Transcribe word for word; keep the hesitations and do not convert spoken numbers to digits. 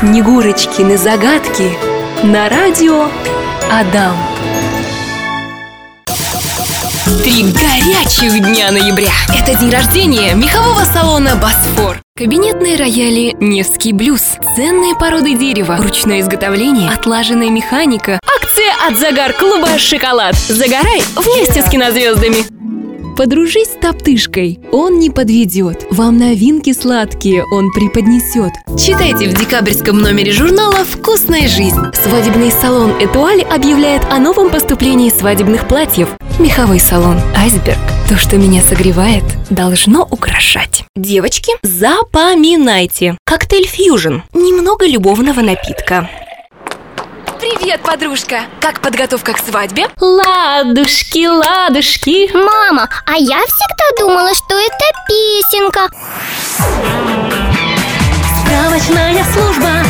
Снегурочкины загадки на радио Адам. Три горячих дня ноября. Это день рождения мехового салона «Босфор». Кабинетные рояли «Невский блюз». Ценные породы дерева. Ручное изготовление. Отлаженная механика. Акция от Загар-клуба «Шоколад». Загорай вместе с кинозвездами. Подружись с топтышкой, он не подведет. Вам новинки сладкие он преподнесет. Читайте в декабрьском номере журнала «Вкусная жизнь». Свадебный салон «Этуаль» объявляет о новом поступлении свадебных платьев. Меховой салон «Айсберг». То, что меня согревает, должно украшать. Девочки, запоминайте. Коктейль «Фьюжн». Немного любовного напитка. Привет, подружка! Как подготовка к свадьбе? Ладушки, ладушки. Мама, а я всегда думала, что это песенка. Справочная служба